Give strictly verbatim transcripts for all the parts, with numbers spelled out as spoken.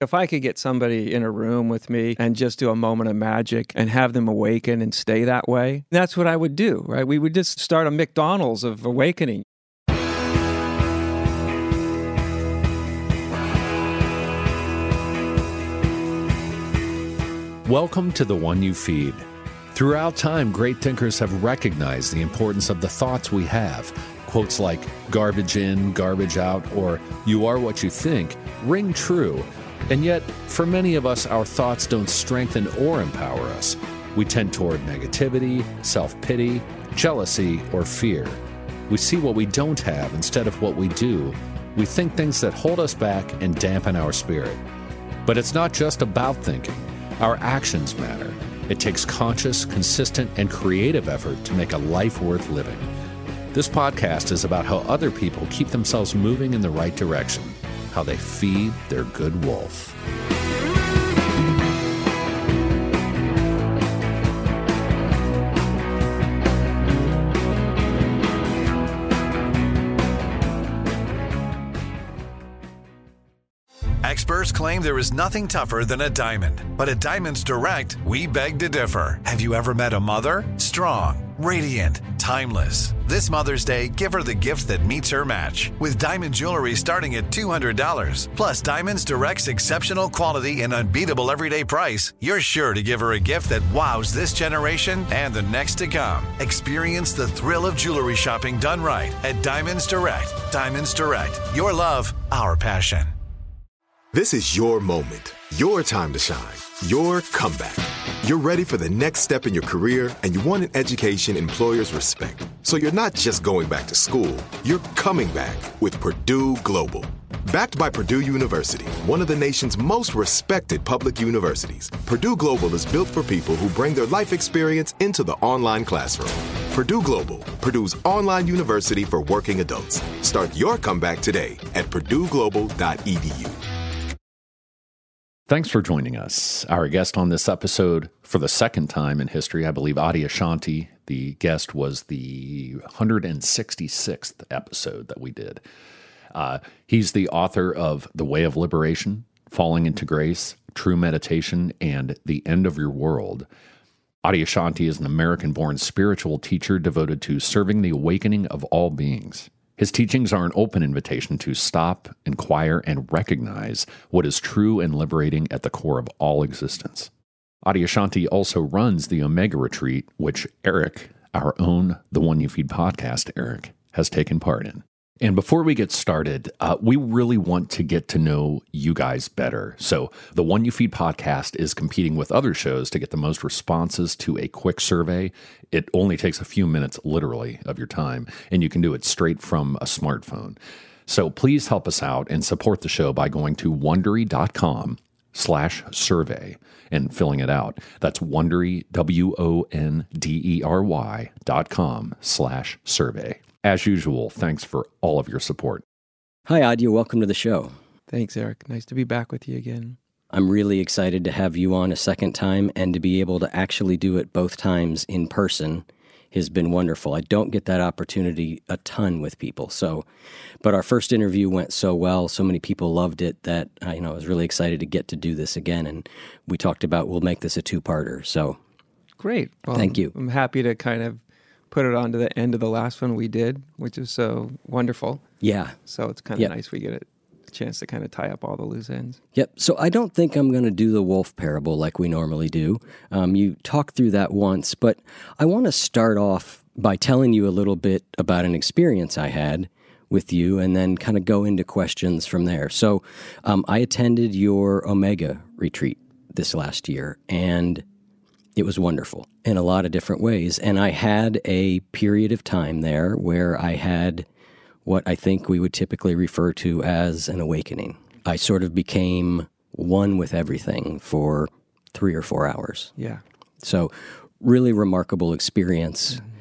If I could get somebody in a room with me and just do a moment of magic and have them awaken and stay that way, that's what I would do, right? We would just start a McDonald's of awakening. Welcome to The One You Feed. Throughout time, great thinkers have recognized the importance of the thoughts we have. Quotes like garbage in, garbage out, or you are what you think ring true. And yet, for many of us, our thoughts don't strengthen or empower us. We tend toward negativity, self-pity, jealousy, or fear. We see what we don't have instead of what we do. We think things that hold us back and dampen our spirit. But it's not just about thinking. Our actions matter. It takes conscious, consistent, and creative effort to make a life worth living. This podcast is about how other people keep themselves moving in the right direction, how they feed their good wolf. Experts claim there is nothing tougher than a diamond. But at Diamonds Direct, we beg to differ. Have you ever met a mother? Strong, radiant, timeless. This Mother's Day, give her the gift that meets her match. With diamond jewelry starting at two hundred dollars. Plus Diamonds Direct's exceptional quality and unbeatable everyday price, you're sure to give her a gift that wows this generation and the next to come. Experience the thrill of jewelry shopping done right at Diamonds Direct. Diamonds Direct. Your love, our passion. This is your moment, your time to shine, your comeback. You're ready for the next step in your career, and you want an education employers respect. So you're not just going back to school, you're coming back with Purdue Global. Backed by Purdue University, one of the nation's most respected public universities, Purdue Global is built for people who bring their life experience into the online classroom. Purdue Global, Purdue's online university for working adults. Start your comeback today at purdue global dot e d u. Thanks for joining us. Our guest on this episode, for the second time in history, I believe Adyashanti, the guest, was the one hundred sixty-sixth episode that we did. Uh, he's the author of The Way of Liberation, Falling into Grace, True Meditation, and The End of Your World. Adyashanti is an American-born spiritual teacher devoted to serving the awakening of all beings. His teachings are an open invitation to stop, inquire, and recognize what is true and liberating at the core of all existence. Adyashanti also runs the Omega Retreat, which Eric, our own The One You Feed podcast, Eric, has taken part in. And before we get started, uh, we really want to get to know you guys better. So the One You Feed podcast is competing with other shows to get the most responses to a quick survey. It only takes a few minutes, literally, of your time, and you can do it straight from a smartphone. So please help us out and support the show by going to Wondery.com slash survey and filling it out. That's Wondery, W O N D E R Y dot com slash survey. As usual, thanks for all of your support. Hi, Adya. Welcome to the show. Thanks, Eric. Nice to be back with you again. I'm really excited to have you on a second time and to be able to actually do it both times in person has been wonderful. I don't get that opportunity a ton with people. So, but our first interview went so well, so many people loved it that uh, you know I was really excited to get to do this again. And we talked about we'll make this a two-parter. So, great. Well, thank you. I'm happy to kind of put it on to the end of the last one we did, which is so wonderful. Yeah. So it's kind of yep. nice we get a chance to kind of tie up all the loose ends. Yep. So I don't think I'm going to do the wolf parable like we normally do. Um, you talked through that once, but I want to start off by telling you a little bit about an experience I had with you and then kind of go into questions from there. So um, I attended your Omega retreat this last year, and it was wonderful in a lot of different ways. And I had a period of time there where I had what I think we would typically refer to as an awakening. I sort of became one with everything for three or four hours. Yeah. So really remarkable experience. Mm-hmm.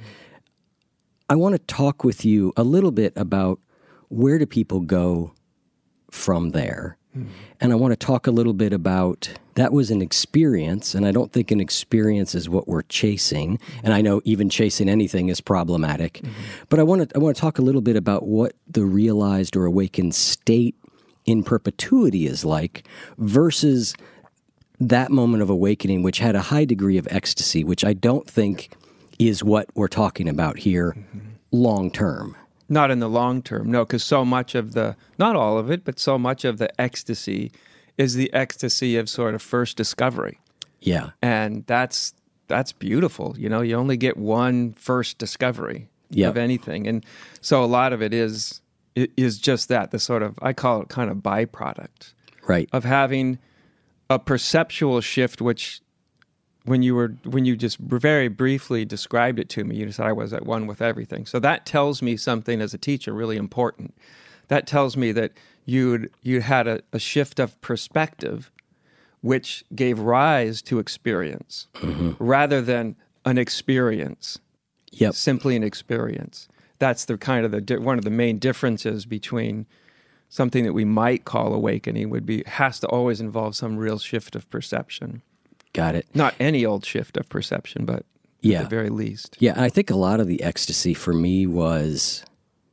I want to talk with you a little bit about where do people go from there. Mm. And I want to talk a little bit about, that was an experience, and I don't think an experience is what we're chasing. Mm-hmm. And I know even chasing anything is problematic. Mm-hmm. But I want to I want to talk a little bit about what the realized or awakened state in perpetuity is like, versus that moment of awakening, which had a high degree of ecstasy, which I don't think is what we're talking about here mm-hmm. long term. Not in the long term, no, because so much of the, not all of it, but so much of the ecstasy is the ecstasy of sort of first discovery. Yeah. And that's that's beautiful. You know, you only get one first discovery yep. of anything. And so a lot of it is it is just that, the sort of, I call it kind of byproduct. Right. Of having a perceptual shift, which when you were when you just very briefly described it to me, you said I was at one with everything. So that tells me something as a teacher really important. That tells me that you'd you had a, a shift of perspective, which gave rise to experience, mm-hmm. rather than an experience. Yep. Simply an experience. That's the kind of the one of the main differences between something that we might call awakening would be has to always involve some real shift of perception. Got it. Not any old shift of perception, but yeah. at the very least. Yeah, I think a lot of the ecstasy for me was,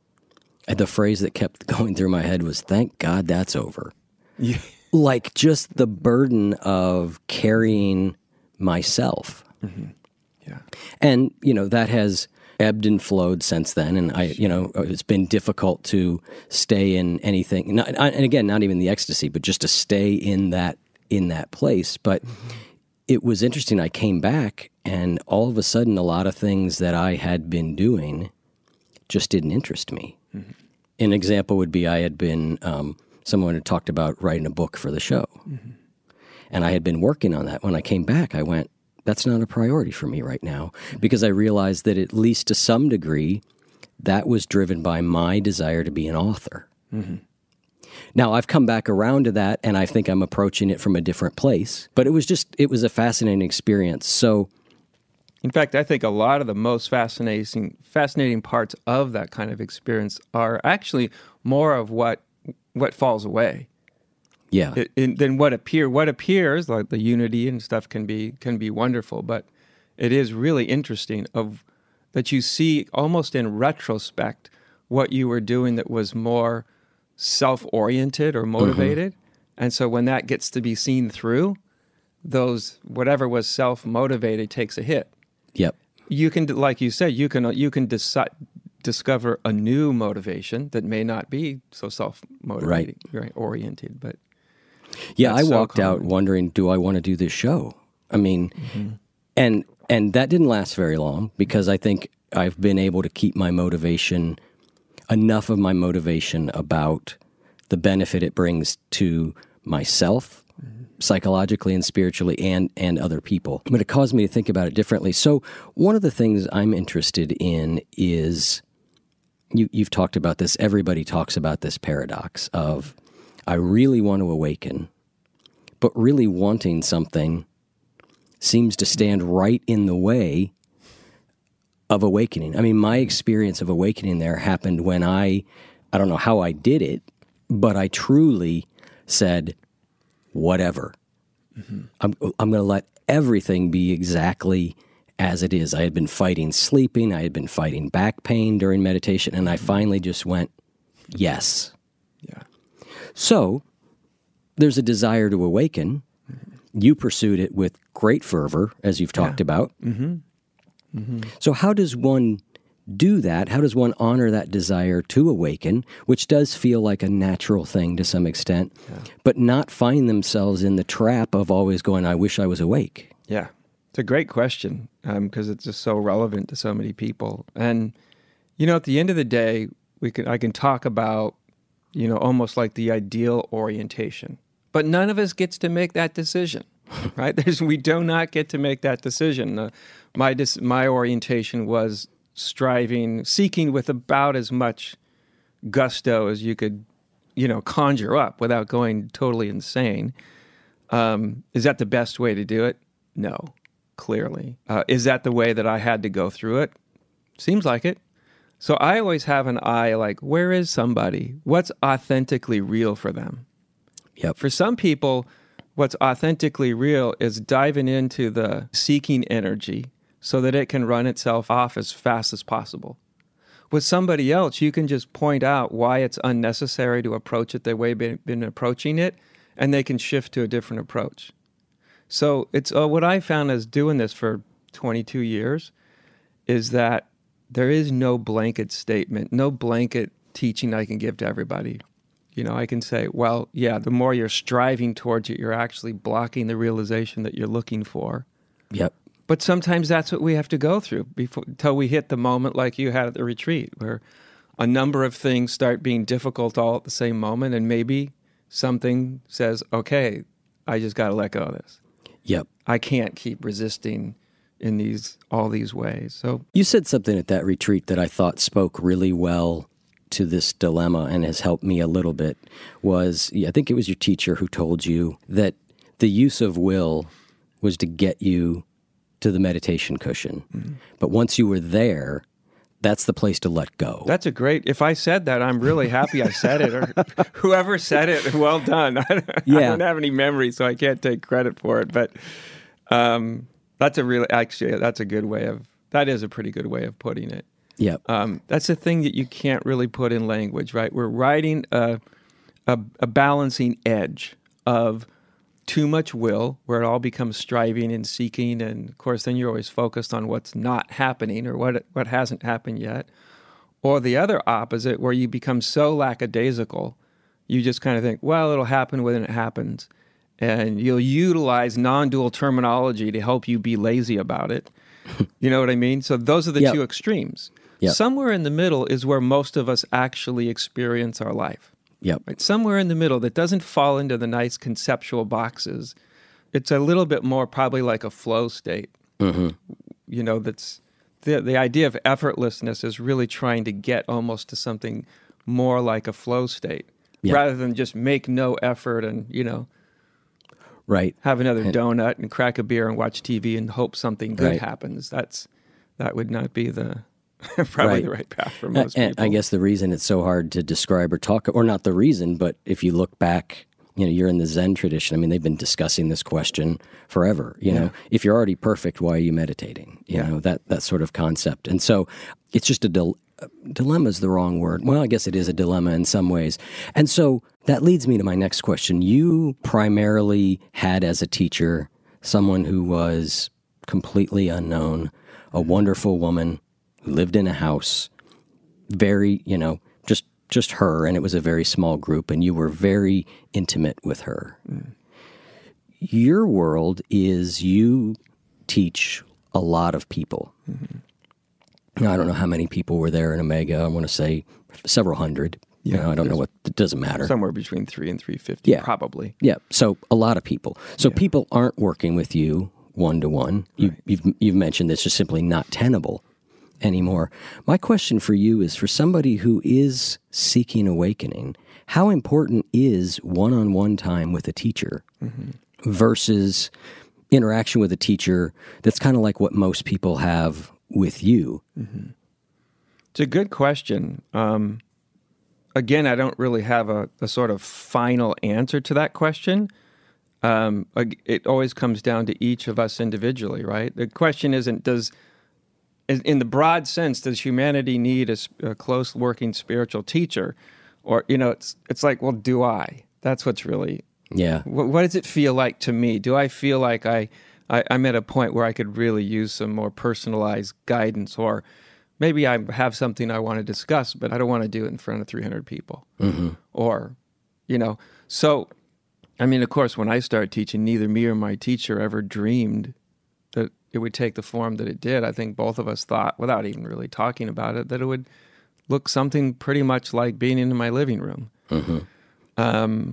the phrase that kept going through my head was, thank God that's over. Yeah. Like just the burden of carrying myself. Mm-hmm. Yeah. And, you know, that has ebbed and flowed since then. And I, you know, it's been difficult to stay in anything. Not, and again, not even the ecstasy, but just to stay in that, in that place. But mm-hmm. it was interesting. I came back and all of a sudden a lot of things that I had been doing just didn't interest me. Mm-hmm. An example would be I had been, um, someone had talked about writing a book for the show. Mm-hmm. And I had been working on that. When I came back, I went, that's not a priority for me right now, mm-hmm. because I realized that at least to some degree, that was driven by my desire to be an author. Mm-hmm. Now, I've come back around to that, and I think I'm approaching it from a different place. But it was just, it was a fascinating experience. So, in fact, I think a lot of the most fascinating fascinating parts of that kind of experience are actually more of what what falls away. Yeah. It, it, than what appear what appears, like the unity and stuff can be can be wonderful, but it is really interesting of that you see almost in retrospect what you were doing that was more self-oriented or motivated. Mm-hmm. And so when that gets to be seen through, those whatever was self-motivated takes a hit. Yep. You can, like you said, you can you can decide, discover a new motivation that may not be so self-motivated, right. right, oriented. But yeah, I so walked common. out wondering, do I want to do this show? I mean, mm-hmm. and and that didn't last very long because I think I've been able to keep my motivation, enough of my motivation about the benefit it brings to myself, mm-hmm. psychologically and spiritually, and, and other people. But it caused me to think about it differently. So one of the things I'm interested in is, you, you've talked about this, everybody talks about this paradox of, I really want to awaken, but really wanting something seems to stand right in the way of awakening. I mean, my experience of awakening there happened when I, I don't know how I did it, but I truly said, whatever. Mm-hmm. I'm, I'm going to let everything be exactly as it is. I had been fighting sleeping. I had been fighting back pain during meditation. And I finally just went, yes. Yeah. So there's a desire to awaken. Mm-hmm. You pursued it with great fervor, as you've talked yeah. about. Mm-hmm. Mm-hmm. So how does one do that? How does one honor that desire to awaken, which does feel like a natural thing to some extent, yeah. but not find themselves in the trap of always going, I wish I was awake? Yeah, it's a great question because um, it's just so relevant to so many people. And, you know, at the end of the day, we can I can talk about, you know, almost like the ideal orientation. But none of us gets to make that decision, right? There's, we do not get to make that decision. Uh, my dis, my orientation was striving, seeking with about as much gusto as you could, you know, conjure up without going totally insane. Um, is that the best way to do it? No, clearly. Uh, is that the way that I had to go through it? Seems like it. So I always have an eye like, where is somebody? What's authentically real for them? Yep. For some people, what's authentically real is diving into the seeking energy so that it can run itself off as fast as possible. with somebody else, you can just point out why it's unnecessary to approach it the way they've been approaching it, and they can shift to a different approach. So it's uh, what I found as doing this for twenty-two years is that there is no blanket statement, no blanket teaching I can give to everybody. You know, I can say, well, yeah, the more you're striving towards it, you're actually blocking the realization that you're looking for. Yep. But sometimes that's what we have to go through before until we hit the moment like you had at the retreat, where a number of things start being difficult all at the same moment, and maybe something says, okay, I just got to let go of this. Yep. I can't keep resisting in these all these ways. So you said something at that retreat that I thought spoke really well to this dilemma and has helped me a little bit. Was, I think it was your teacher who told you that the use of will was to get you to the meditation cushion. Mm-hmm. But once you were there, that's the place to let go. That's a great, if I said that, I'm really happy I said it. Or whoever said it, well done. I don't, yeah. I don't have any memory, so I can't take credit for it. But um, that's a really, actually, that's a good way of, that is a pretty good way of putting it. Yeah. Um, that's a thing that you can't really put in language, right? We're riding a, a, a balancing edge of too much will, where it all becomes striving and seeking, and of course then you're always focused on what's not happening or what what hasn't happened yet. Or the other opposite, where you become so lackadaisical, you just kind of think, well, it'll happen when it happens, and you'll utilize non-dual terminology to help you be lazy about it. You know what I mean? So those are the yep. two extremes. Yep. Somewhere in the middle is where most of us actually experience our life. Yep. Right? Somewhere in the middle that doesn't fall into the nice conceptual boxes. It's a little bit more probably like a flow state. Mm-hmm. You know, that's the the idea of effortlessness is really trying to get almost to something more like a flow state, yep. rather than just make no effort and, you know, right. have another and, donut and crack a beer and watch T V and hope something good right. happens. That's that would not be the probably right. the right path for most and people. I guess the reason it's so hard to describe or talk, or not the reason, but if you look back, you know, you're in the Zen tradition. I mean, they've been discussing this question forever. You yeah. know, if you're already perfect, why are you meditating? You yeah. know, that that sort of concept. And so it's just a dil- dilemma is the wrong word. Well, I guess it is a dilemma in some ways. And so that leads me to my next question. You primarily had as a teacher someone who was completely unknown, a wonderful woman who lived in a house, very, you know, just just her, and it was a very small group, and you were very intimate with her. Mm. Your world is you teach a lot of people. Mm-hmm. Now, I don't know how many people were there in Omega. I want to say several hundred. Yeah, you know, I don't know what, it doesn't matter. Somewhere between three and three fifty, yeah. probably. Yeah, so a lot of people. So yeah. people aren't working with you one-to-one. You, right. you've, you've mentioned it's just simply not tenable anymore. My question for you is, for somebody who is seeking awakening, how important is one-on-one time with a teacher mm-hmm. versus interaction with a teacher that's kind of like what most people have with you? Mm-hmm. It's a good question. Um, again, I don't really have a, a sort of final answer to that question. Um, it always comes down to each of us individually, right? The question isn't, does in the broad sense, does humanity need a, a close working spiritual teacher? Or, you know, it's it's like, well, do I? That's what's really, yeah. What, what does it feel like to me? Do I feel like I, I, I'm at a point where I could really use some more personalized guidance? Or maybe I have something I want to discuss, but I don't want to do it in front of three hundred people. Mm-hmm. Or, you know, so, I mean, of course, when I started teaching, neither me or my teacher ever dreamed that it would take the form that it did. I think both of us thought, without even really talking about it, that it would look something pretty much like being in my living room. Mm-hmm. Um,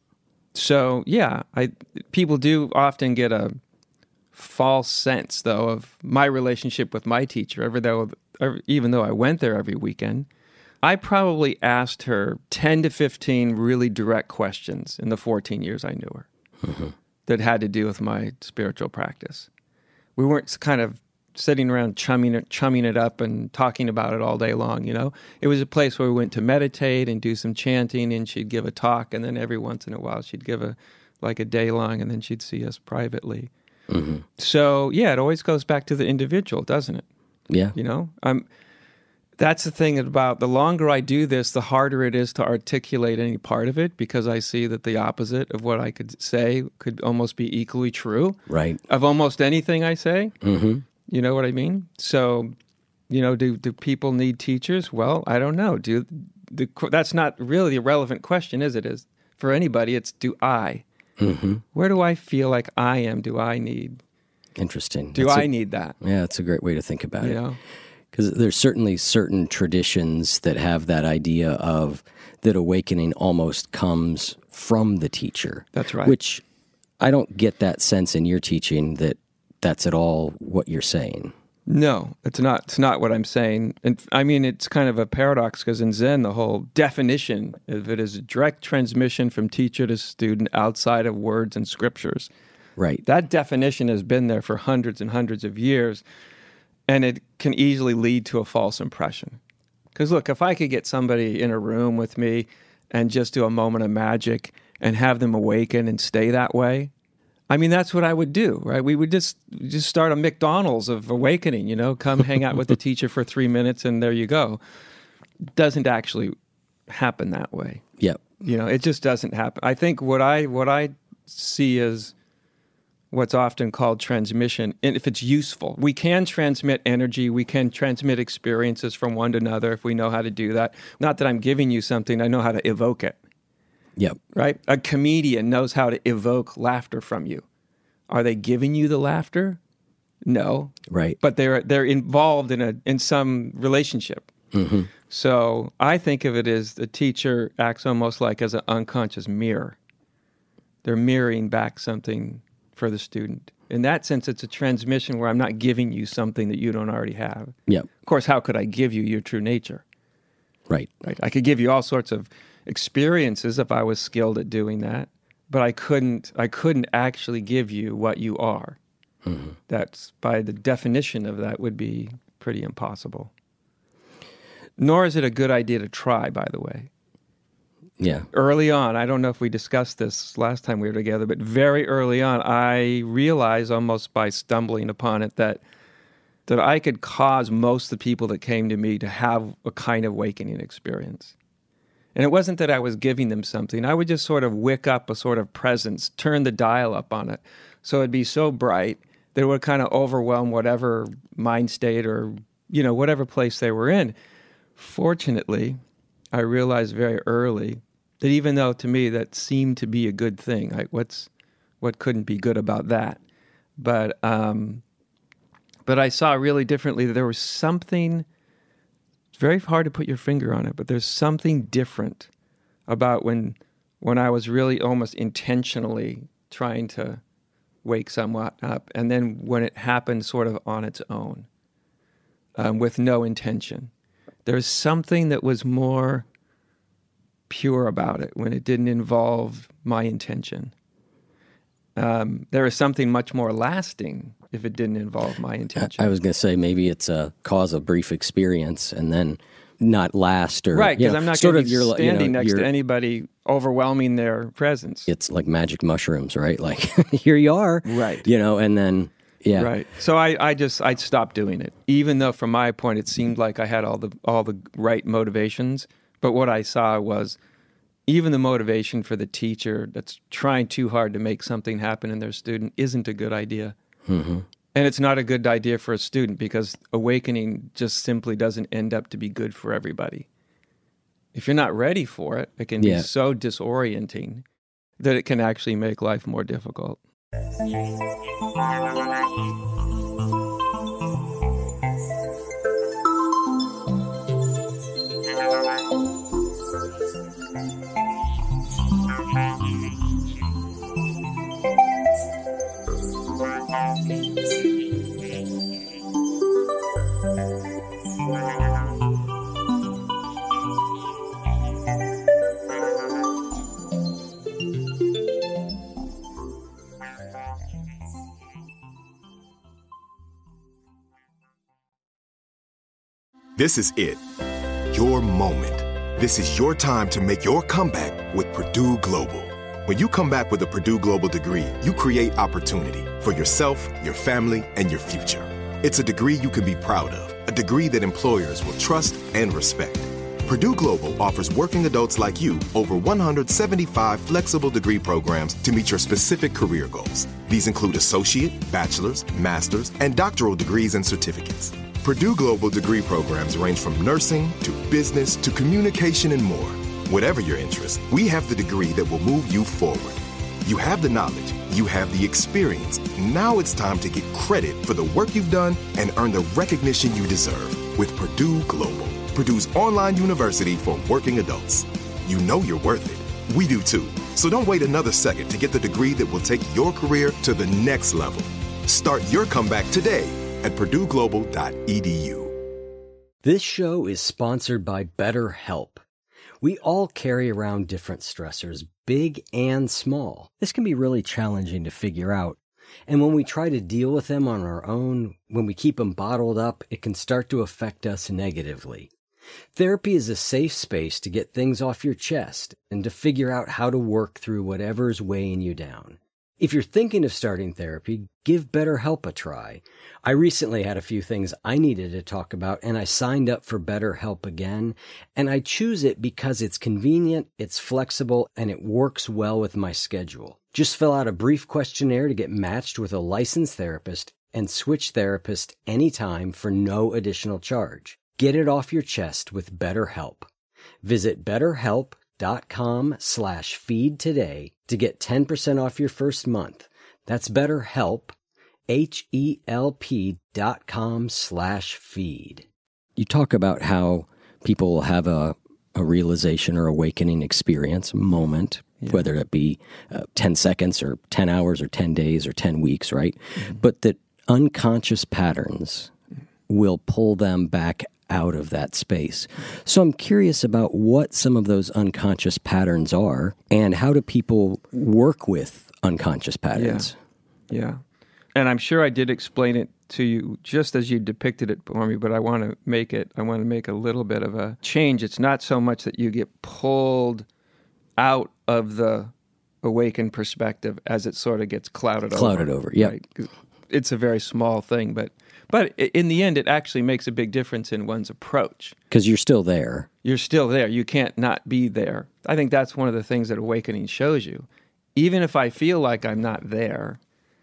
so, yeah, I people do often get a false sense, though, of my relationship with my teacher, ever though, even though I went there every weekend. I probably asked her ten to fifteen really direct questions in the fourteen years I knew her mm-hmm. that had to do with my spiritual practice. We weren't kind of sitting around chumming it, chumming it up and talking about it all day long, you know? It was a place where we went to meditate and do some chanting, and she'd give a talk, and then every once in a while she'd give a, like a day long, and then she'd see us privately. Mm-hmm. So, yeah, it always goes back to the individual, doesn't it? Yeah. You know? Um, That's the thing about the longer I do this, the harder it is to articulate any part of it, because I see that the opposite of what I could say could almost be equally true. Right. Of almost anything I say. Mm-hmm. You know what I mean? So, you know, do do people need teachers? Well, I don't know. Do the, that's not really a relevant question, is it? Is for anybody, it's do I? Mm-hmm. Where do I feel like I am? Do I need? Interesting. Do That's I a, need that? Yeah, that's a great way to think about you it. Know? Because there's certainly certain traditions that have that idea of that awakening almost comes from the teacher. That's right. Which I don't get that sense in your teaching that that's at all what you're saying. No, it's not. It's not what I'm saying. And I mean, it's kind of a paradox because in Zen, the whole definition of it is a direct transmission from teacher to student outside of words and scriptures. Right. That definition has been there for hundreds and hundreds of years. And it can easily lead to a false impression. Because look, if I could get somebody in a room with me and just do a moment of magic and have them awaken and stay that way, I mean, that's what I would do, right? We would just just start a McDonald's of awakening, you know, come hang out with the teacher for three minutes and there you go. It doesn't actually happen that way. Yep. You know, it just doesn't happen. I think what I what I see as what's often called transmission, and if it's useful. We can transmit energy, we can transmit experiences from one to another if we know how to do that. Not that I'm giving you something, I know how to evoke it. Yep. Right? A comedian knows how to evoke laughter from you. Are they giving you the laughter? No. Right. But they're they're involved in a in some relationship. Mm-hmm. So I think of it as the teacher acts almost like as an unconscious mirror. They're mirroring back something for the student. In that sense, it's a transmission where I'm not giving you something that you don't already have. Yep. Of course, how could I give you your true nature? Right. Right. I could give you all sorts of experiences if I was skilled at doing that, but I couldn't. I couldn't actually give you what you are. Mm-hmm. That's by the definition of that would be pretty impossible. Nor is it a good idea to try, by the way. Yeah. Early on, I don't know if we discussed this last time we were together, but very early on, I realized almost by stumbling upon it that that I could cause most of the people that came to me to have a kind of awakening experience. And it wasn't that I was giving them something. I would just sort of wick up a sort of presence, turn the dial up on it. So it'd be so bright that it would kind of overwhelm whatever mind state or, you know, whatever place they were in. Fortunately, I realized very early that even though to me that seemed to be a good thing, like what's what couldn't be good about that? But um, but I saw really differently that there was something. It's very hard to put your finger on it, but there's something different about when when I was really almost intentionally trying to wake someone up, and then when it happened sort of on its own, um, with no intention. There's something that was more pure about it when it didn't involve my intention. Um, there is something much more lasting if it didn't involve my intention. I was going to say maybe it's a cause a brief experience and then not last or right, because you know, I'm not sort going of to be your, standing you know, next your, to anybody overwhelming their presence. It's like magic mushrooms, right? Like here you are, right? You know, and then yeah, right. So I, I just I stopped doing it, even though from my point it seemed like I had all the all the right motivations. But what I saw was even the motivation for the teacher that's trying too hard to make something happen in their student isn't a good idea. Mm-hmm. And it's not a good idea for a student because awakening just simply doesn't end up to be good for everybody. If you're not ready for it, it can Yeah. be so disorienting that it can actually make life more difficult. This is it. Your moment. This is your time to make your comeback with Purdue Global. When you come back with a Purdue Global degree, you create opportunity for yourself, your family, and your future. It's a degree you can be proud of, a degree that employers will trust and respect. Purdue Global offers working adults like you over one hundred seventy-five flexible degree programs to meet your specific career goals. These include associate, bachelor's, master's, and doctoral degrees and certificates. Purdue Global degree programs range from nursing to business to communication and more. Whatever your interest, we have the degree that will move you forward. You have the knowledge, you have the experience. Now it's time to get credit for the work you've done and earn the recognition you deserve with Purdue Global, Purdue's online university for working adults. You know you're worth it. We do too. So don't wait another second to get the degree that will take your career to the next level. Start your comeback today at purdue global dot e d u. This show is sponsored by BetterHelp. We all carry around different stressors, big and small. This can be really challenging to figure out. And when we try to deal with them on our own, when we keep them bottled up, it can start to affect us negatively. Therapy is a safe space to get things off your chest and to figure out how to work through whatever's weighing you down. If you're thinking of starting therapy, give BetterHelp a try. I recently had a few things I needed to talk about, and I signed up for BetterHelp again, and I choose it because it's convenient, it's flexible, and it works well with my schedule. Just fill out a brief questionnaire to get matched with a licensed therapist and switch therapist anytime for no additional charge. Get it off your chest with BetterHelp. Visit betterhelp.com slash feed today to get ten percent off your first month. That's BetterHelp, H-E-L-P dot com slash feed. You talk about how people will have a, a realization or awakening experience, moment, yeah. whether it be uh, ten seconds or ten hours or ten days or ten weeks, right? Mm-hmm. But that unconscious patterns will pull them back out of that space. So I'm curious about what some of those unconscious patterns are and how do people work with unconscious patterns? Yeah. yeah. And I'm sure I did explain it to you just as you depicted it for me, but I want to make it, I want to make a little bit of a change. It's not so much that you get pulled out of the awakened perspective as it sort of gets clouded, clouded over. Clouded over, yeah. Right? It's a very small thing, but But in the end, it actually makes a big difference in one's approach. Because you're still there. You're still there. You can't not be there. I think that's one of the things that awakening shows you. Even if I feel like I'm not there,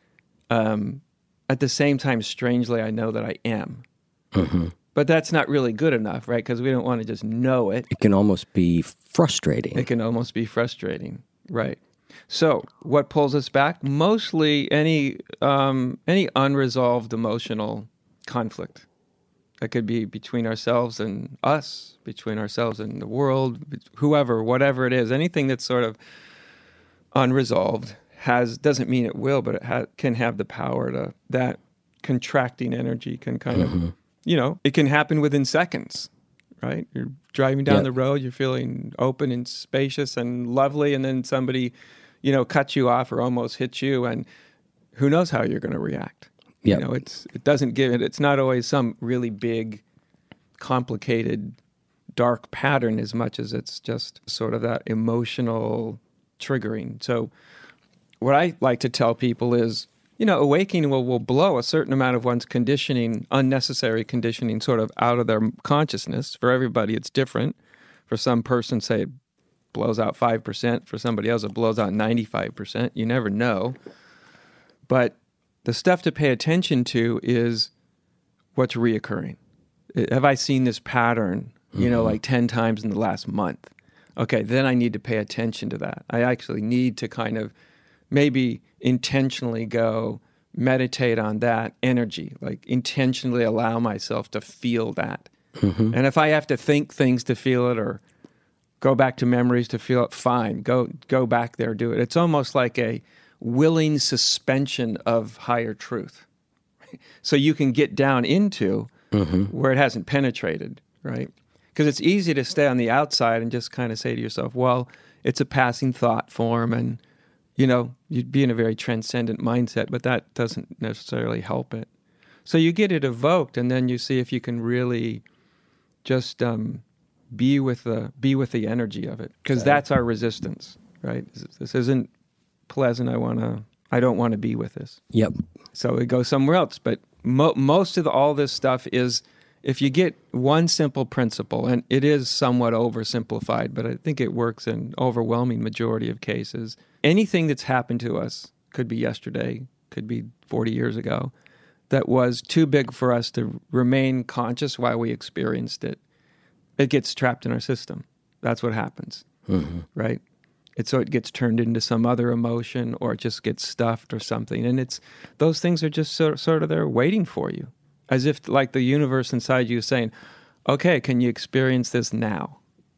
um, at the same time, strangely, I know that I am. Mm-hmm. But that's not really good enough, right? Because we don't want to just know it. It can almost be frustrating. It can almost be frustrating, right? So what pulls us back? Mostly any um, any unresolved emotional conflict. That could be between ourselves and us, between ourselves and the world, whoever, whatever it is. Anything that's sort of unresolved has doesn't mean it will, but it ha- can have the power to, that contracting energy can kind mm-hmm. of, you know, it can happen within seconds, right? You're driving down yep. the road, you're feeling open and spacious and lovely, and then somebody, you know, cuts you off or almost hits you, and who knows how you're going to react. Yep. You know, it's it doesn't give it. It's not always some really big, complicated, dark pattern as much as it's just sort of that emotional triggering. So, what I like to tell people is, you know, awakening will will blow a certain amount of one's conditioning, unnecessary conditioning, sort of out of their consciousness. For everybody, it's different. For some person, say it blows out five percent. For somebody else, it blows out ninety-five percent. You never know. But the stuff to pay attention to is what's reoccurring. Have I seen this pattern, you mm-hmm. know, like ten times in the last month? Okay, then I need to pay attention to that. I actually need to kind of maybe intentionally go meditate on that energy, like intentionally allow myself to feel that. Mm-hmm. And if I have to think things to feel it or go back to memories to feel it, fine, go go back there, do it. It's almost like a willing suspension of higher truth. So you can get down into mm-hmm. where it hasn't penetrated, right? Because it's easy to stay on the outside and just kind of say to yourself, well, it's a passing thought form, and, you know, you'd be in a very transcendent mindset, but that doesn't necessarily help it. So you get it evoked, and then you see if you can really just um, be with the be with the energy of it, because that's our resistance, right? This isn't pleasant. I want to. I don't want to be with this. Yep. So it goes somewhere else. But mo- most of the, all this stuff is if you get one simple principle, and it is somewhat oversimplified, but I think it works in overwhelming majority of cases. Anything that's happened to us, could be yesterday, could be forty years ago, that was too big for us to remain conscious while we experienced it, it gets trapped in our system. That's what happens, mm-hmm. right? It's so it gets turned into some other emotion, or it just gets stuffed or something. And it's those things are just sort, sort of there waiting for you, as if like the universe inside you is saying, okay, can you experience this now?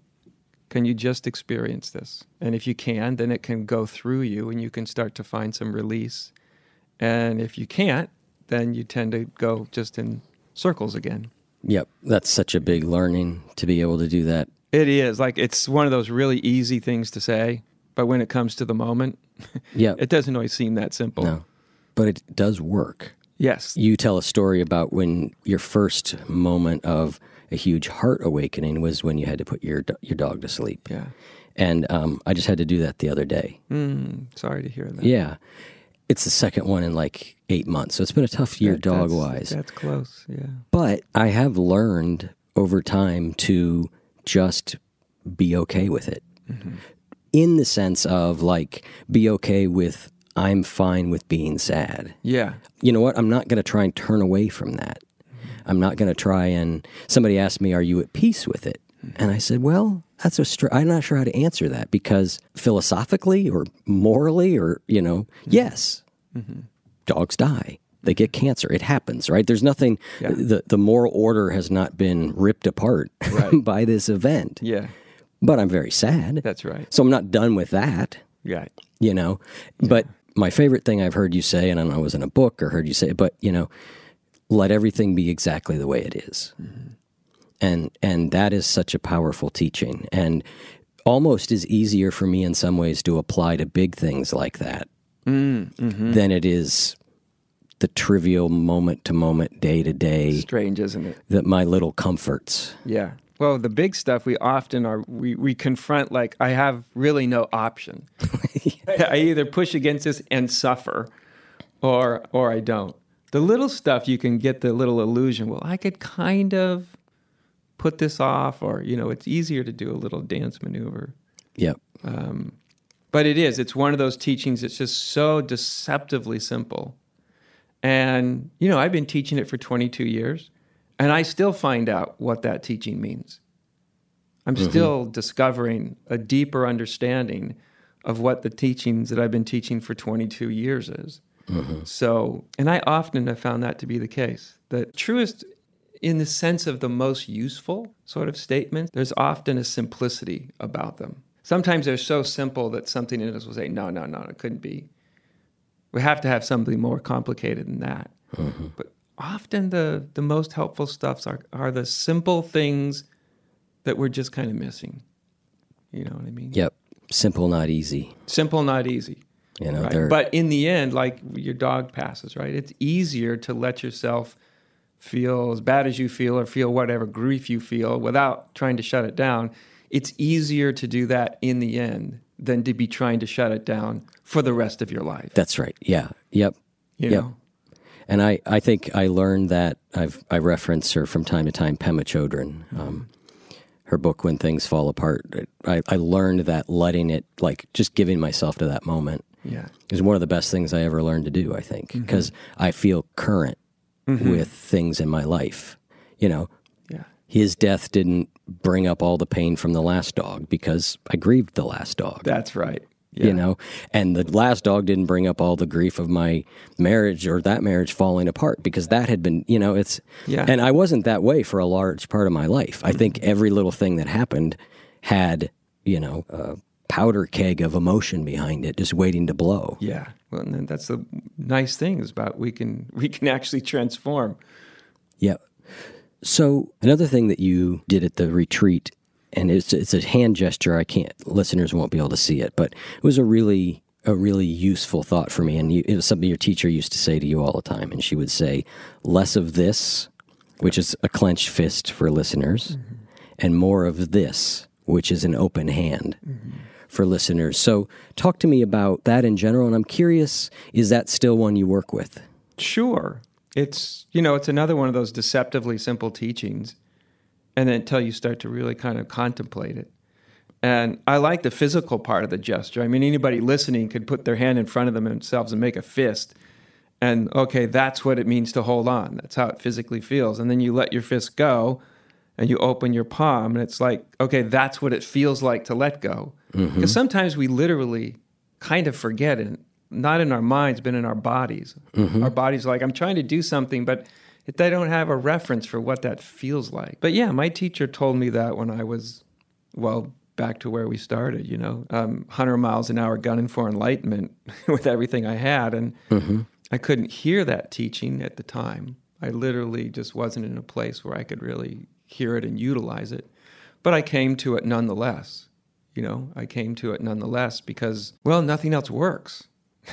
Can you just experience this? And if you can, then it can go through you and you can start to find some release. And if you can't, then you tend to go just in circles again. Yep, that's such a big learning to be able to do that. It is. Like, it's one of those really easy things to say, but when it comes to the moment, yep. it doesn't always seem that simple. No, but it does work. Yes. You tell a story about when your first moment of a huge heart awakening was when you had to put your your dog to sleep. Yeah. And um, I just had to do that the other day. Mm, sorry to hear that. Yeah. It's the second one in like eight months. So it's been a tough year that, dog-wise. That's, that's close, yeah. But I have learned over time to just be okay with it. Mm-hmm. In the sense of like, be okay with, I'm fine with being sad. Yeah. You know what? I'm not going to try and turn away from that. Mm-hmm. I'm not going to try and, somebody asked me, are you at peace with it? Mm-hmm. And I said, well, that's a str- I'm not sure how to answer that, because philosophically or morally or, you know, mm-hmm. yes, mm-hmm. dogs die. They get cancer. It happens, right? There's nothing, yeah. the, the moral order has not been ripped apart right. by this event. Yeah. But I'm very sad. That's right. So I'm not done with that. Yeah. You know, yeah. But my favorite thing I've heard you say, and I don't know if it was in a book or heard you say, but, you know, let everything be exactly the way it is. Mm-hmm. And and that is such a powerful teaching, and almost is easier for me in some ways to apply to big things like that mm, mm-hmm. than it is the trivial moment-to-moment, day-to-day. Strange, isn't it? That my little comforts. Yeah. Well, the big stuff we often are, we, we confront like, I have really no option. I either push against this and suffer, or or I don't. The little stuff, you can get the little illusion, well, I could kind of put this off, or, you know, it's easier to do a little dance maneuver. Yep. Um, but it is. It's one of those teachings that's just so deceptively simple. And, you know, I've been teaching it for twenty-two years, and I still find out what that teaching means. I'm mm-hmm. still discovering a deeper understanding of what the teachings that I've been teaching for twenty-two years is. Mm-hmm. So, and I often have found that to be the case. The truest, in the sense of the most useful sort of statements, there's often a simplicity about them. Sometimes they're so simple that something in us will say, no, no, no, it couldn't be. We have to have something more complicated than that. Mm-hmm. But often the, the most helpful stuffs are, are the simple things that we're just kind of missing. You know what I mean? Yep. Simple, not easy. Simple, not easy. You know, right? But in the end, like your dog passes, right? It's easier to let yourself feel as bad as you feel, or feel whatever grief you feel without trying to shut it down. It's easier to do that in the end than to be trying to shut it down for the rest of your life. That's right. Yeah. Yep. You yep. know? And I, I think I learned that, I've I reference her from time to time, Pema Chodron, um, her book, When Things Fall Apart. I, I learned that letting it, like just giving myself to that moment yeah. is one of the best things I ever learned to do, I think, because mm-hmm. I feel current mm-hmm. with things in my life. You know, yeah. his death didn't bring up all the pain from the last dog because I grieved the last dog. That's right. Yeah. You know, and the last dog didn't bring up all the grief of my marriage or that marriage falling apart, because that had been, you know, it's, yeah. and I wasn't that way for a large part of my life. Mm-hmm. I think every little thing that happened had, you know, a powder keg of emotion behind it, just waiting to blow. Yeah. Well, and then that's the nice thing is about we can, we can actually transform. Yeah. So another thing that you did at the retreat, and it's it's a hand gesture. I can't, listeners won't be able to see it, but it was a really a really useful thought for me. And you, it was something your teacher used to say to you all the time. And she would say, less of this, which is a clenched fist for listeners, mm-hmm. and more of this, which is an open hand mm-hmm. for listeners. So talk to me about that in general. And I'm curious, is that still one you work with? Sure. it's, you know, it's another one of those deceptively simple teachings. And then until you start to really kind of contemplate it. And I like the physical part of the gesture. I mean, anybody listening could put their hand in front of them themselves and make a fist. And, okay, that's what it means to hold on. That's how it physically feels. And then you let your fist go and you open your palm. And it's like, okay, that's what it feels like to let go. Because mm-hmm. sometimes we literally kind of forget it. Not in our minds, but in our bodies. Mm-hmm. Our bodies are like, I'm trying to do something, but they don't have a reference for what that feels like. But yeah, my teacher told me that when I was, well, back to where we started, you know, um, one hundred miles an hour gunning for enlightenment with everything I had. And mm-hmm. I couldn't hear that teaching at the time. I literally just wasn't in a place where I could really hear it and utilize it. But I came to it nonetheless. You know, I came to it nonetheless because, well, nothing else works.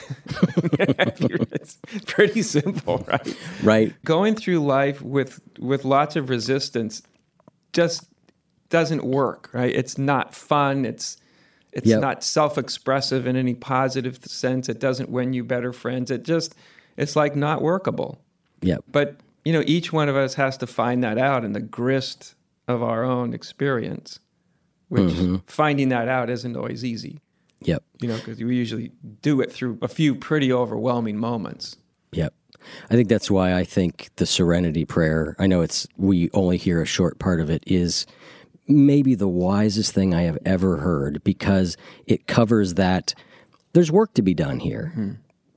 It's pretty simple, right? Right. Going through life with with lots of resistance just doesn't work, right? It's not fun. It's it's yep. not self-expressive in any positive sense. It doesn't win you better friends. It just it's like not workable. Yeah. But you know, each one of us has to find that out in the grist of our own experience, which mm-hmm. finding that out isn't always easy. Yep. You know, because we usually do it through a few pretty overwhelming moments. Yep. I think that's why I think the Serenity Prayer, I know it's we only hear a short part of it, is maybe the wisest thing I have ever heard because it covers that there's work to be done here. Hmm.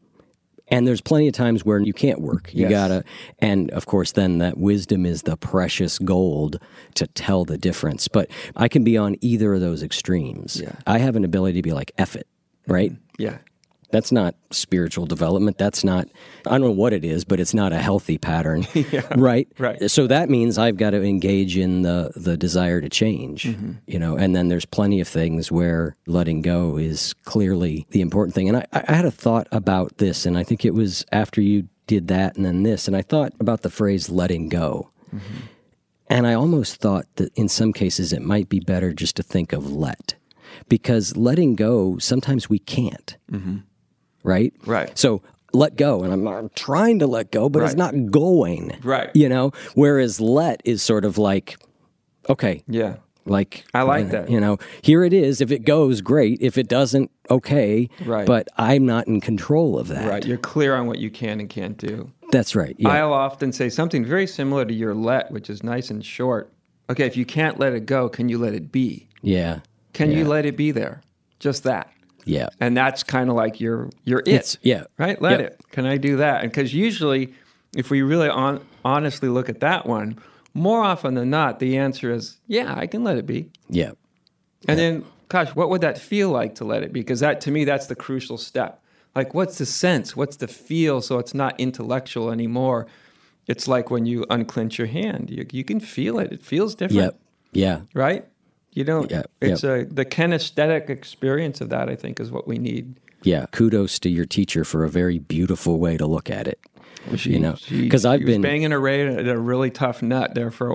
And there's plenty of times where you can't work. You yes. gotta, and of course, then that wisdom is the precious gold to tell the difference. But I can be on either of those extremes. Yeah. I have an ability to be like, F it, right? Yeah. That's not spiritual development. That's not, I don't know what it is, but it's not a healthy pattern, yeah. right? Right. So that means I've got to engage in the, the desire to change, mm-hmm. you know, and then there's plenty of things where letting go is clearly the important thing. And I, I had a thought about this, and I think it was after you did that and then this, and I thought about the phrase letting go. Mm-hmm. And I almost thought that in some cases it might be better just to think of let, because letting go, sometimes we can't. Mm-hmm. Right? Right. So let go, and I'm, I'm trying to let go, but right. it's not going. Right. You know? Whereas let is sort of like, okay. Yeah. Like, I like uh, that. You know, here it is. If it goes, great. If it doesn't, okay. Right. But I'm not in control of that. Right. You're clear on what you can and can't do. That's right. Yeah. I'll often say something very similar to your let, which is nice and short. Okay, if you can't let it go, can you let it be? Yeah. Can yeah. you let it be there? Just that. Yeah. And that's kind of like your your it. It's, yeah. Right? Let yep. it. Can I do that? And because usually, if we really on, honestly look at that one, more often than not, the answer is, yeah, I can let it be. Yeah. And yeah. then, gosh, what would that feel like to let it be? Because that, to me, that's the crucial step. Like, what's the sense? What's the feel? So it's not intellectual anymore. It's like when you unclench your hand. You, you can feel it. It feels different. Yep. Yeah. Right? You don't, yep. it's yep. a, the kinesthetic experience of that, I think, is what we need. Yeah. Kudos to your teacher for a very beautiful way to look at it. Well, she, you know, because I've she been was banging away at a really tough nut there for a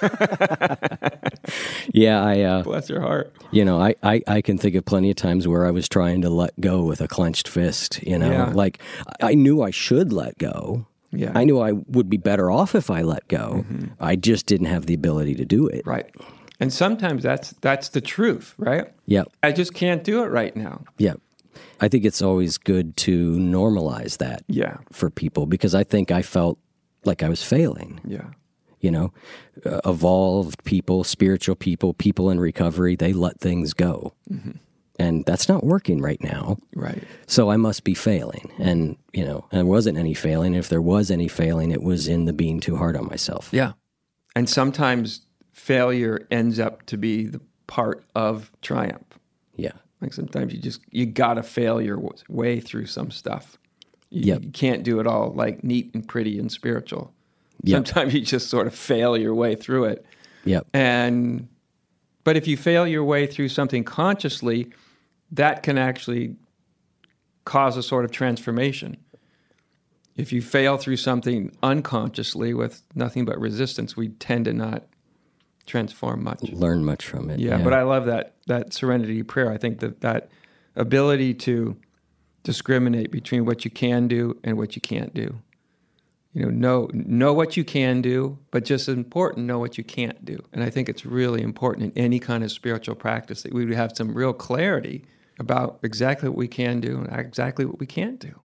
while. yeah, I uh, bless her heart. You know, I, I, I can think of plenty of times where I was trying to let go with a clenched fist. You know, yeah. like I knew I should let go. Yeah, I knew I would be better off if I let go. Mm-hmm. I just didn't have the ability to do it. Right. And sometimes that's that's the truth, right? Yeah. I just can't do it right now. Yeah. I think it's always good to normalize that yeah. for people because I think I felt like I was failing. Yeah. You know, uh, evolved people, spiritual people, people in recovery, they let things go. Mm-hmm. And that's not working right now. Right. So I must be failing. And, you know, and there wasn't any failing. If there was any failing, it was in the being too hard on myself. Yeah. And sometimes failure ends up to be the part of triumph. Yeah. Like sometimes you just, you gotta fail your way through some stuff. You, yep. you can't do it all like neat and pretty and spiritual. Yep. Sometimes you just sort of fail your way through it. Yep. And, but if you fail your way through something consciously, that can actually cause a sort of transformation. If you fail through something unconsciously with nothing but resistance, we tend to not transform much. Learn much from it. Yeah, yeah. But I love that that serenity prayer. I think that that ability to discriminate between what you can do and what you can't do. You know, know know what you can do, but just as important, know what you can't do. And I think it's really important in any kind of spiritual practice that we would have some real clarity about exactly what we can do and exactly what we can't do.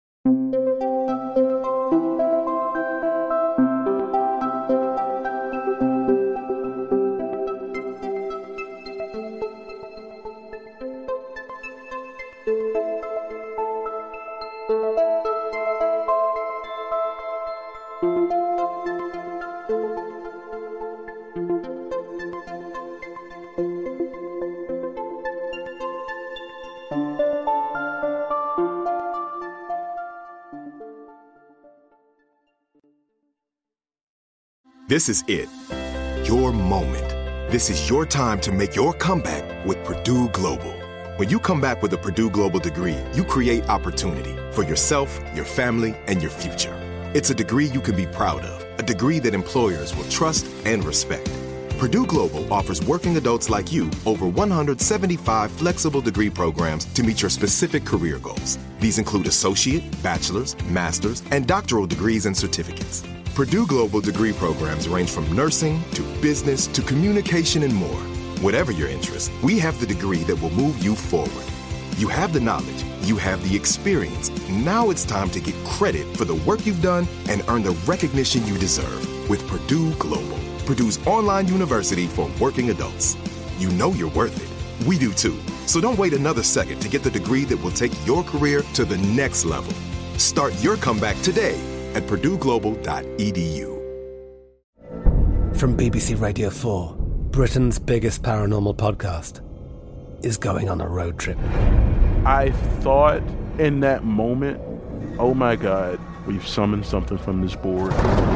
This is it. Your moment. This is your time to make your comeback with Purdue Global. When you come back with a Purdue Global degree, you create opportunity for yourself, your family, and your future. It's a degree you can be proud of, a degree that employers will trust and respect. Purdue Global offers working adults like you over one hundred seventy-five flexible degree programs to meet your specific career goals. These include associate, bachelor's, master's, and doctoral degrees and certificates. Purdue Global degree programs range from nursing to business to communication and more. Whatever your interest, we have the degree that will move you forward. You have the knowledge, you have the experience. Now it's time to get credit for the work you've done and earn the recognition you deserve with Purdue Global, Purdue's online university for working adults. You know you're worth it. We do too. So don't wait another second to get the degree that will take your career to the next level. Start your comeback today at purdue global dot e d u. From B B C Radio four, Britain's biggest paranormal podcast is going on a road trip. I thought in that moment, oh my God, we've summoned something from this board.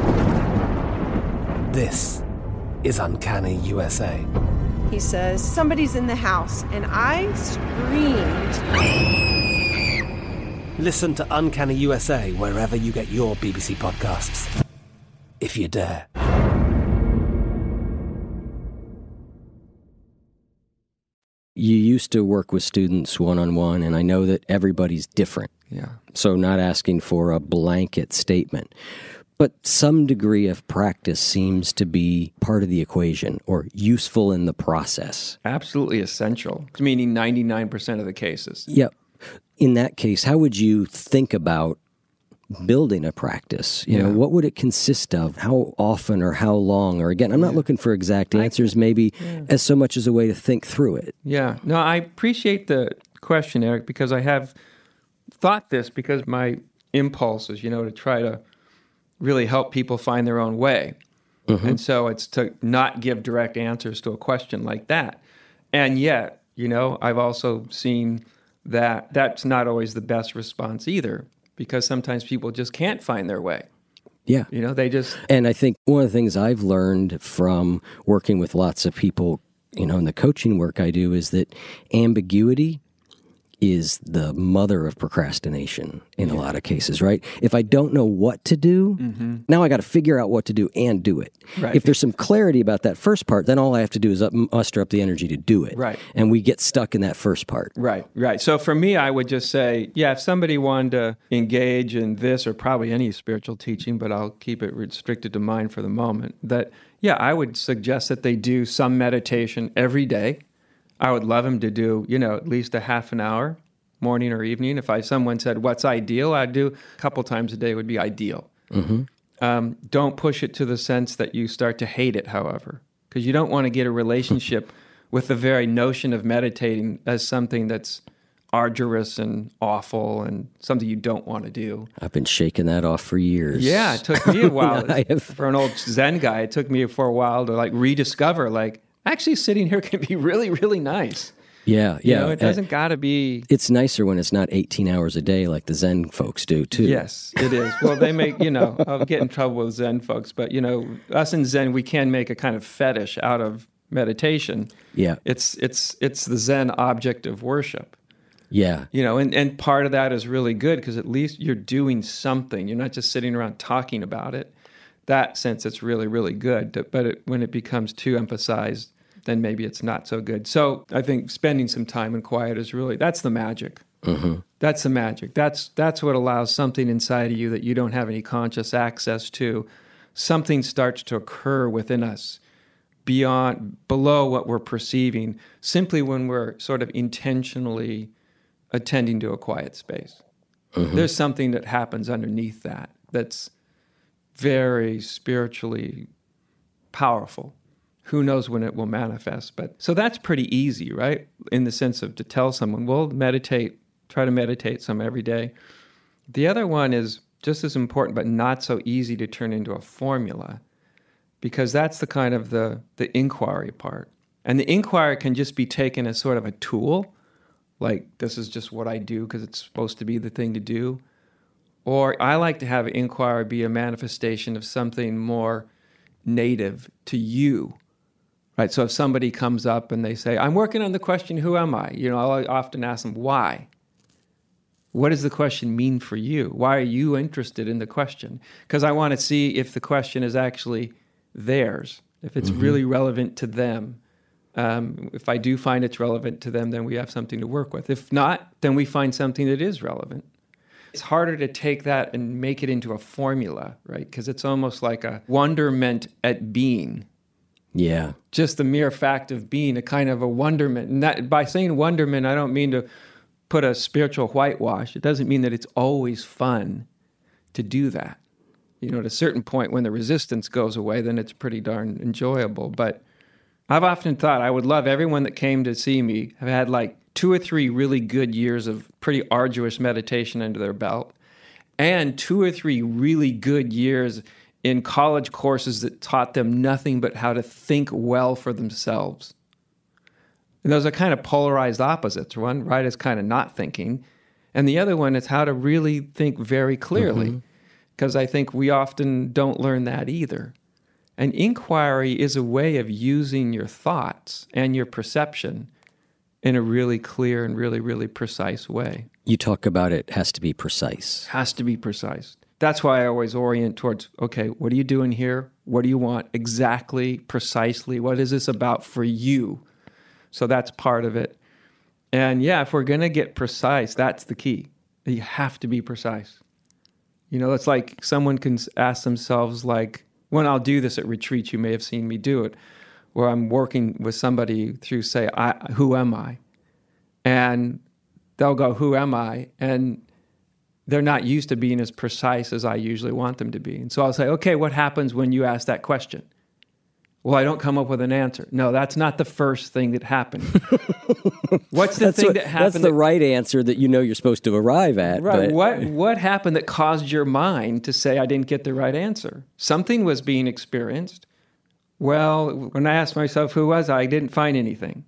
This is Uncanny U S A. He says, somebody's in the house, and I screamed... Listen to Uncanny U S A wherever you get your B B C podcasts, if you dare. You used to work with students one-on-one, and I know that everybody's different. Yeah. So not asking for a blanket statement. But some degree of practice seems to be part of the equation or useful in the process. Absolutely essential, meaning ninety-nine percent of the cases. Yep. In that case, how would you think about building a practice? You Yeah. know, what would it consist of? How often or how long? Or again, I'm not looking for exact answers, maybe Yeah. as so much as a way to think through it. Yeah. No, I appreciate the question, Eric, because I have thought this because my impulse is, you know, to try to really help people find their own way. Mm-hmm. And so it's to not give direct answers to a question like that. And yet, you know, I've also seen that that's not always the best response either, because sometimes people just can't find their way. Yeah. You know, they just... And I think one of the things I've learned from working with lots of people, you know, in the coaching work I do is that ambiguity is the mother of procrastination in yeah. a lot of cases, right? If I don't know what to do, mm-hmm. now I got to figure out what to do and do it. Right. If there's some clarity about that first part, then all I have to do is up, muster up the energy to do it. Right. And we get stuck in that first part. Right, right. So for me, I would just say, yeah, if somebody wanted to engage in this or probably any spiritual teaching, but I'll keep it restricted to mine for the moment, that, yeah, I would suggest that they do some meditation every day. I would love them to do, you know, at least a half an hour, morning or evening. If I someone said, what's ideal, I'd do a couple times a day would be ideal. Mm-hmm. Um, don't push it to the sense that you start to hate it, however, because you don't want to get a relationship with the very notion of meditating as something that's arduous and awful and something you don't want to do. I've been shaking that off for years. Yeah, it took me a while. I have... For an old Zen guy, it took me for a while to like rediscover, like, actually sitting here can be really, really nice. Yeah, yeah. You know, it doesn't uh, got to be... It's nicer when it's not eighteen hours a day like the Zen folks do, too. Yes, it is. Well, they make, you know, I'll get in trouble with Zen folks, but, you know, us in Zen, we can make a kind of fetish out of meditation. Yeah. It's it's it's the Zen object of worship. Yeah. You know, and, and part of that is really good because at least you're doing something. You're not just sitting around talking about it. That sense, it's really, really good. But it, when it becomes too emphasized, then maybe it's not so good. So I think spending some time in quiet is really, that's the magic. Mm-hmm. That's the magic. That's that's what allows something inside of you that you don't have any conscious access to. Something starts to occur within us beyond, below what we're perceiving, simply when we're sort of intentionally attending to a quiet space. Mm-hmm. There's something that happens underneath that that's very spiritually powerful. Who knows when it will manifest? But so that's pretty easy, right? In the sense of to tell someone, well, meditate, try to meditate some every day. The other one is just as important, but not so easy to turn into a formula, because that's the kind of the, the inquiry part. And the inquiry can just be taken as sort of a tool, like this is just what I do because it's supposed to be the thing to do. Or I like to have inquiry be a manifestation of something more native to you, right? So if somebody comes up and they say, I'm working on the question, who am I? You know, I'll often ask them, why? What does the question mean for you? Why are you interested in the question? Because I want to see if the question is actually theirs, if it's mm-hmm. really relevant to them. Um, if I do find it's relevant to them, then we have something to work with. If not, then we find something that is relevant. It's harder to take that and make it into a formula, right? Because it's almost like a wonderment at being. Yeah. Just the mere fact of being, a kind of a wonderment. And that, by saying wonderment, I don't mean to put a spiritual whitewash. It doesn't mean that it's always fun to do that. You know, at a certain point when the resistance goes away, then it's pretty darn enjoyable. But I've often thought I would love everyone that came to see me have had like two or three really good years of pretty arduous meditation under their belt, and two or three really good years in college courses that taught them nothing but how to think well for themselves. And those are kind of polarized opposites. One, right, is kind of not thinking, and the other one is how to really think very clearly, because mm-hmm. I think we often don't learn that either. And inquiry is a way of using your thoughts and your perception in a really clear and really, really precise way. You talk about it has to be precise. Has to be precise. That's why I always orient towards, okay, what are you doing here? What do you want exactly, precisely? What is this about for you? So that's part of it. And yeah, if we're going to get precise, that's the key. You have to be precise. You know, it's like someone can ask themselves, like, when I'll do this at retreats, you may have seen me do it, where I'm working with somebody through, say, I, who am I? And they'll go, who am I? And they're not used to being as precise as I usually want them to be. And so I'll say, okay, what happens when you ask that question? Well, I don't come up with an answer. No, that's not the first thing that happened. What's the that's thing what, that happened? That's the that, right answer that you know you're supposed to arrive at. Right. But... What what happened that caused your mind to say I didn't get the right answer? Something was being experienced. Well, when I asked myself who was I, I didn't find anything.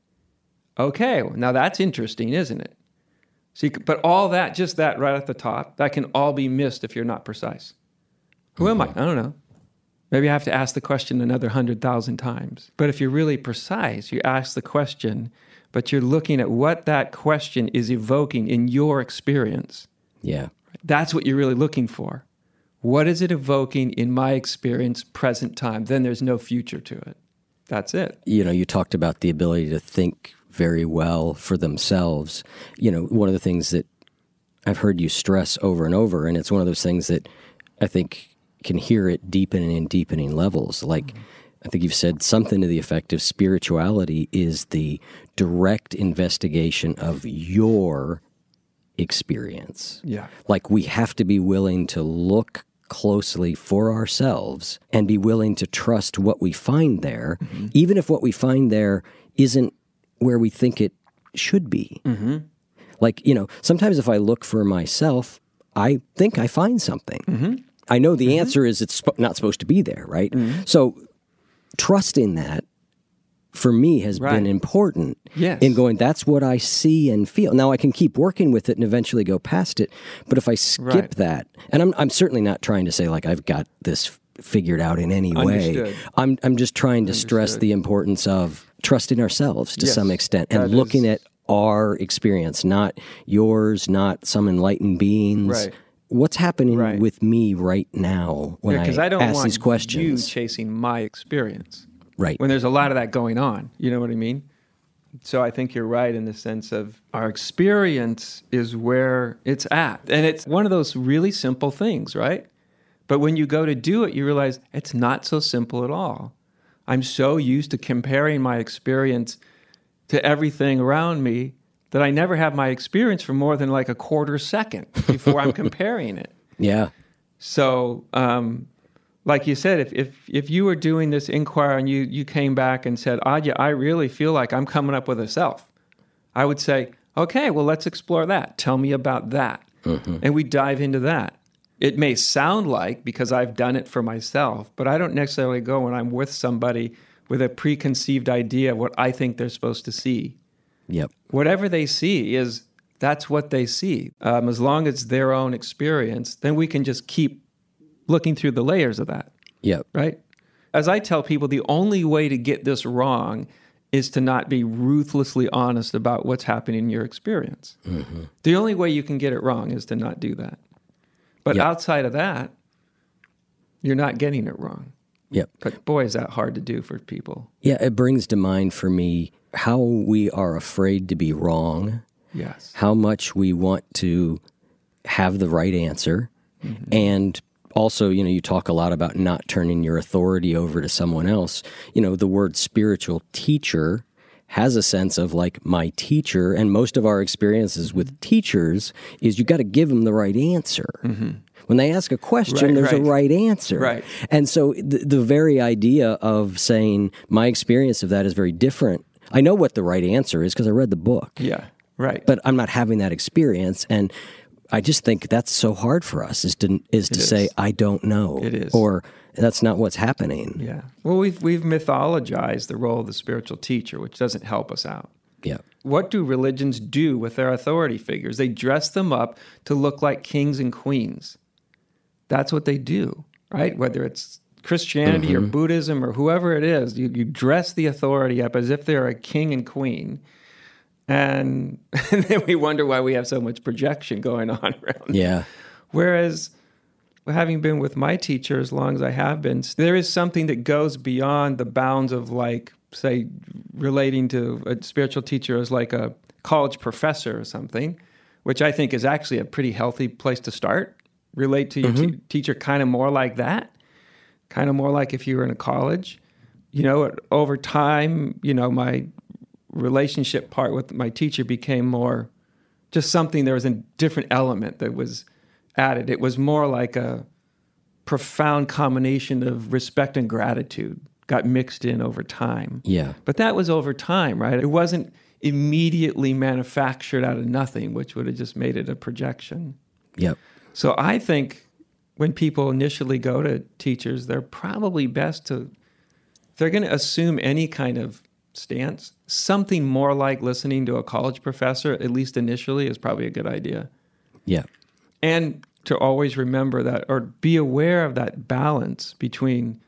Okay, well, now that's interesting, isn't it? So you, but all that, just that right at the top, that can all be missed if you're not precise. Who am I? I don't know. Maybe I have to ask the question another hundred thousand times. But if you're really precise, you ask the question, but you're looking at what that question is evoking in your experience. Yeah. That's what you're really looking for. What is it evoking in my experience, present time? Then there's no future to it. That's it. You know, you talked about the ability to think very well for themselves. You know, one of the things that I've heard you stress over and over, and it's one of those things that I think can hear it deepening and deepening levels. Like, mm-hmm. I think you've said something to the effect of spirituality is the direct investigation of your experience. Yeah. Like, we have to be willing to look closely for ourselves and be willing to trust what we find there, mm-hmm. even if what we find there isn't where we think it should be. Mm-hmm. Like, you know, sometimes if I look for myself, I think I find something. Mm-hmm. I know the mm-hmm. answer is it's sp- not supposed to be there, right? Mm-hmm. So trusting that, for me, has right. been important yes. in going, that's what I see and feel. Now, I can keep working with it and eventually go past it, but if I skip right. that, and I'm I'm certainly not trying to say, like, I've got this f- figured out in any Understood. way. I'm I'm just trying to Understood. stress the importance of trusting ourselves to yes, some extent and looking is... at our experience, not yours, not some enlightened beings. Right. What's happening right. with me right now when yeah, I, I don't ask want these questions? You chasing my experience. Right. When there's a lot of that going on. You know what I mean? So I think you're right in the sense of our experience is where it's at. And it's one of those really simple things, right? But when you go to do it, you realize it's not so simple at all. I'm so used to comparing my experience to everything around me that I never have my experience for more than like a quarter second before I'm comparing it. Yeah. So, um, like you said, if, if if you were doing this inquiry and you, you came back and said, Adya, I really feel like I'm coming up with a self, I would say, okay, well, let's explore that. Tell me about that. Mm-hmm. And we dive into that. It may sound like, because I've done it for myself, but I don't necessarily go when I'm with somebody with a preconceived idea of what I think they're supposed to see. Yep. Whatever they see is, that's what they see. Um, as long as it's their own experience, then we can just keep looking through the layers of that. Yep. Right? As I tell people, the only way to get this wrong is to not be ruthlessly honest about what's happening in your experience. Mm-hmm. The only way you can get it wrong is to not do that. But yep. outside of that, you're not getting it wrong. Yep. But boy, is that hard to do for people. Yeah, it brings to mind for me how we are afraid to be wrong. Yes. How much we want to have the right answer. Mm-hmm. And also, you know, you talk a lot about not turning your authority over to someone else. You know, the word spiritual teacher has a sense of like my teacher, and most of our experiences with teachers is you got to give them the right answer. Mm-hmm. When they ask a question, right, there's right. a right answer. Right. And so the, the very idea of saying my experience of that is very different. I know what the right answer is because I read the book. Yeah, right. But I'm not having that experience, and I just think that's so hard for us is to is to is. say I don't know. It is. Or that's not what's happening. Yeah. Well, we've we've mythologized the role of the spiritual teacher, which doesn't help us out. Yeah. What do religions do with their authority figures? They dress them up to look like kings and queens. That's what they do, right? Whether it's Christianity mm-hmm. or Buddhism or whoever it is, you, you dress the authority up as if they're a king and queen. And, and then we wonder why we have so much projection going on around. Yeah. Whereas, having been with my teacher as long as I have been, there is something that goes beyond the bounds of, like, say, relating to a spiritual teacher as like a college professor or something, which I think is actually a pretty healthy place to start. Relate to your mm-hmm. t- teacher kind of more like that, kind of more like if you were in a college. You know, over time, you know, my relationship part with my teacher became more just something, there was a different element that was added. It was more like a profound combination of respect and gratitude got mixed in over time. Yeah. But that was over time, right? It wasn't immediately manufactured out of nothing, which would have just made it a projection. Yep. So I think when people initially go to teachers, they're probably best to, if they're going to assume any kind of stance, something more like listening to a college professor, at least initially, is probably a good idea. Yeah. And to always remember that, or be aware of that balance between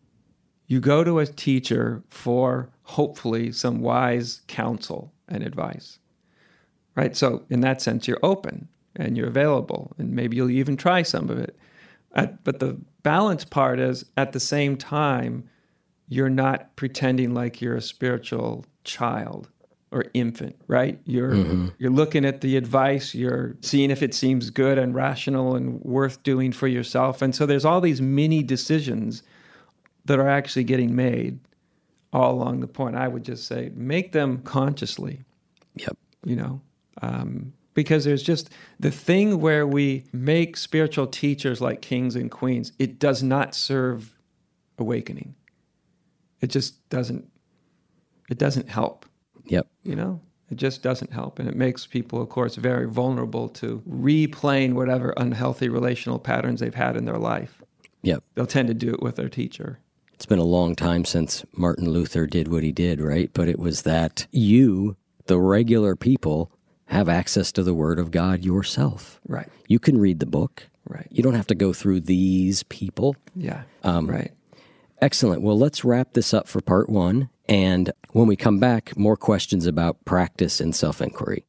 you go to a teacher for hopefully some wise counsel and advice, right? So in that sense, you're open and you're available, and maybe you'll even try some of it. At, but the balance part is, at the same time, you're not pretending like you're a spiritual child or infant, right? You're mm-hmm. you're looking at the advice, you're seeing if it seems good and rational and worth doing for yourself. And so there's all these mini decisions that are actually getting made all along the point. I would just say, make them consciously. Yep. You know, um, because there's just the thing where we make spiritual teachers like kings and queens, it does not serve awakening. It just doesn't, it doesn't help. Yep. You know, it just doesn't help. And it makes people, of course, very vulnerable to replaying whatever unhealthy relational patterns they've had in their life. Yep. They'll tend to do it with their teacher. It's been a long time since Martin Luther did what he did, right? But it was that you, the regular people, have access to the Word of God yourself. Right. You can read the book. Right. You don't have to go through these people. Yeah. Um, right. Excellent. Well, let's wrap this up for part one. And when we come back, more questions about practice and self-inquiry.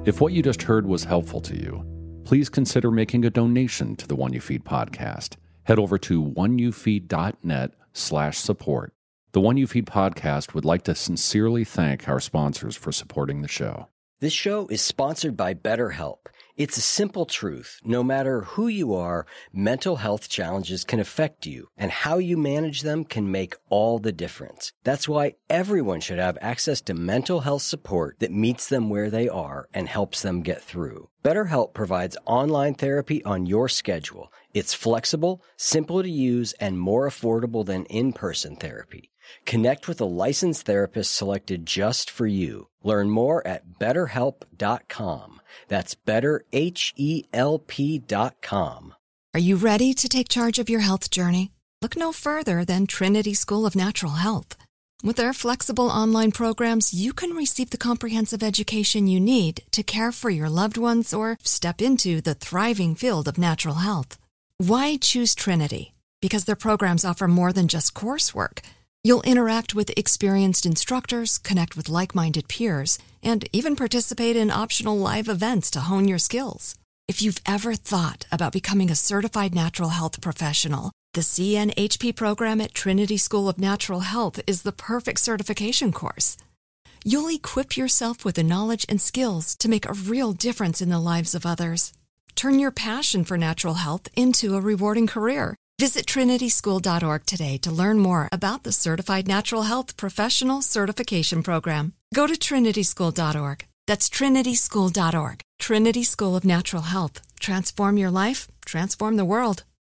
If what you just heard was helpful to you, please consider making a donation to the One You Feed podcast. Head over to oneyoufeed.net slash support. The One You Feed podcast would like to sincerely thank our sponsors for supporting the show. This show is sponsored by BetterHelp. It's a simple truth. No matter who you are, mental health challenges can affect you, and how you manage them can make all the difference. That's why everyone should have access to mental health support that meets them where they are and helps them get through. BetterHelp provides online therapy on your schedule. It's flexible, simple to use, and more affordable than in-person therapy. Connect with a licensed therapist selected just for you. Learn more at better help dot com. That's better help dot com. Are you ready to take charge of your health journey? Look no further than Trinity School of Natural Health. With their flexible online programs, you can receive the comprehensive education you need to care for your loved ones or step into the thriving field of natural health. Why choose Trinity? Because their programs offer more than just coursework. You'll interact with experienced instructors, connect with like-minded peers, and even participate in optional live events to hone your skills. If you've ever thought about becoming a certified natural health professional, the C N H P program at Trinity School of Natural Health is the perfect certification course. You'll equip yourself with the knowledge and skills to make a real difference in the lives of others. Turn your passion for natural health into a rewarding career. Visit trinity school dot org today to learn more about the Certified Natural Health Professional Certification Program. Go to trinity school dot org. That's trinity school dot org. Trinity School of Natural Health. Transform your life, transform the world.